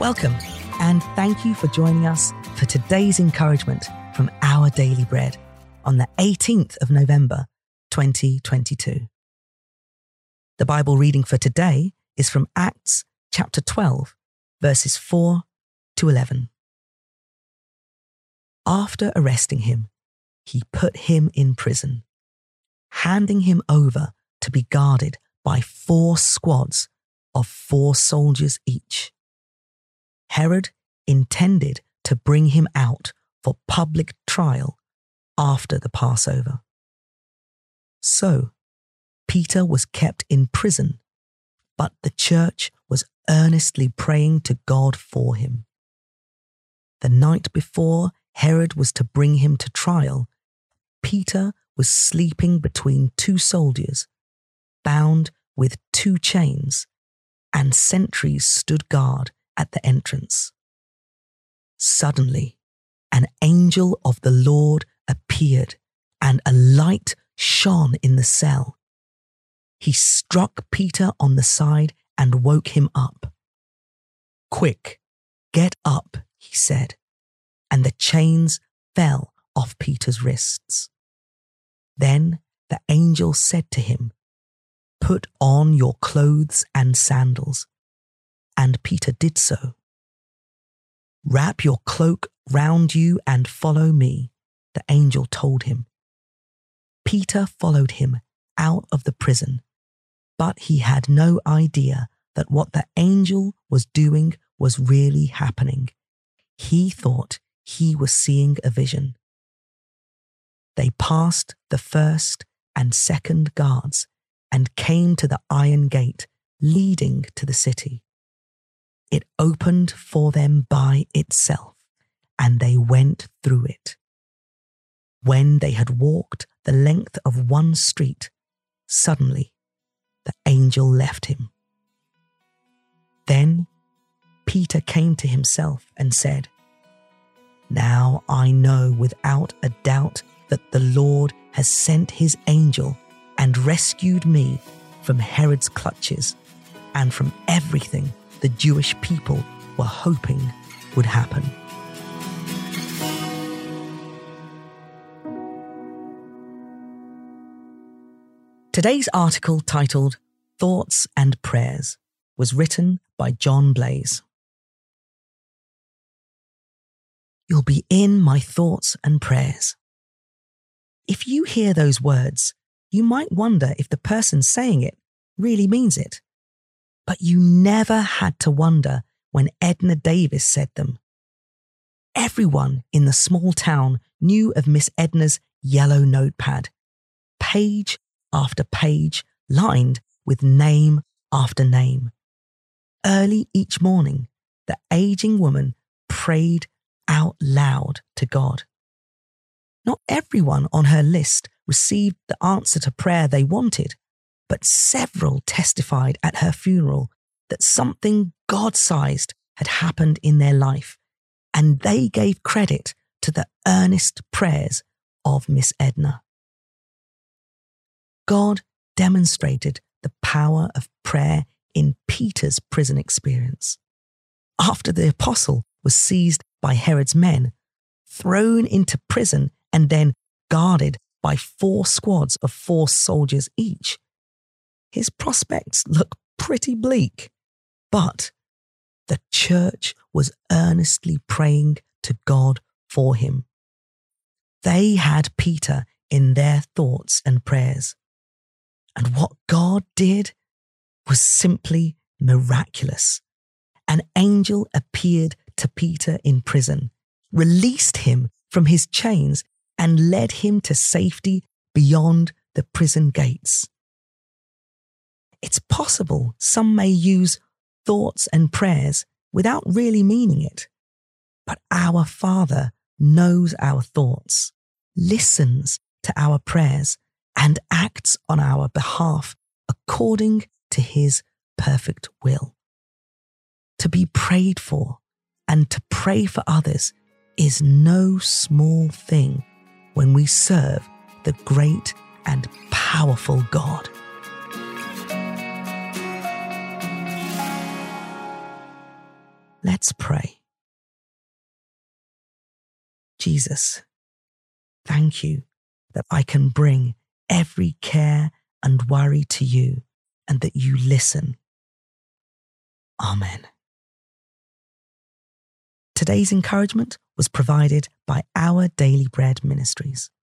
Welcome, and thank you for joining us for today's encouragement from Our Daily Bread on the 18th of November, 2022. The Bible reading for today is from Acts chapter 12, verses 4 to 11. After arresting him, he put him in prison, handing him over to be guarded by 4 squads of 4 soldiers each. Herod intended to bring him out for public trial after the Passover. So, Peter was kept in prison, but the church was earnestly praying to God for him. The night before Herod was to bring him to trial, Peter was sleeping between 2 soldiers, bound with 2 chains, and sentries stood guard at the entrance. Suddenly, an angel of the Lord appeared, and a light shone in the cell. He struck Peter on the side and woke him up. "Quick, get up," he said, and the chains fell off Peter's wrists. Then the angel said to him, "Put on your clothes and sandals." And Peter did so. "Wrap your cloak round you and follow me," the angel told him. Peter followed him out of the prison, but he had no idea that what the angel was doing was really happening. He thought he was seeing a vision. They passed the first and second guards and came to the iron gate leading to the city. It opened for them by itself, and they went through it. When they had walked the length of one street, suddenly the angel left him. Then Peter came to himself and said, "Now I know without a doubt that the Lord has sent his angel and rescued me from Herod's clutches and from everything the Jewish people were hoping would happen." Today's article, titled Thoughts and Prayers, was written by John Blaze. You'll be in my thoughts and prayers. If you hear those words, you might wonder if the person saying it really means it. But you never had to wonder when Edna Davis said them. Everyone in the small town knew of Miss Edna's yellow notepad, page after page lined with name after name. Early each morning, the aging woman prayed out loud to God. Not everyone on her list received the answer to prayer they wanted, but several testified at her funeral that something God-sized had happened in their life, and they gave credit to the earnest prayers of Miss Edna. God demonstrated the power of prayer in Peter's prison experience. After the apostle was seized by Herod's men, thrown into prison, and then guarded by 4 squads of 4 soldiers each, his prospects look pretty bleak, but the church was earnestly praying to God for him. They had Peter in their thoughts and prayers, and what God did was simply miraculous. An angel appeared to Peter in prison, released him from his chains, and led him to safety beyond the prison gates. It's possible some may use thoughts and prayers without really meaning it, but our Father knows our thoughts, listens to our prayers, and acts on our behalf according to his perfect will. To be prayed for and to pray for others is no small thing when we serve the great and powerful God. Let's pray. Jesus, thank you that I can bring every care and worry to you and that you listen. Amen. Today's encouragement was provided by Our Daily Bread Ministries.